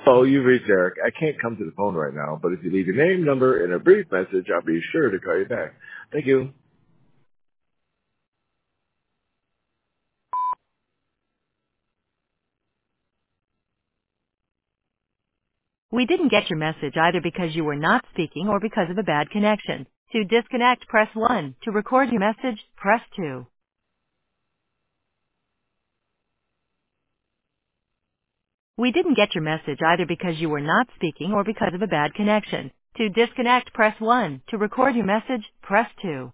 Oh, you've reached Eric. I can't come to the phone right now, but if you leave your name, number, and a brief message, I'll be sure to call you back. Thank you. We didn't get your message either because you were not speaking or because of a bad connection. To disconnect, press 1. To record your message, press 2. We didn't get your message either because you were not speaking or because of a bad connection. To disconnect, press 1. To record your message, press 2.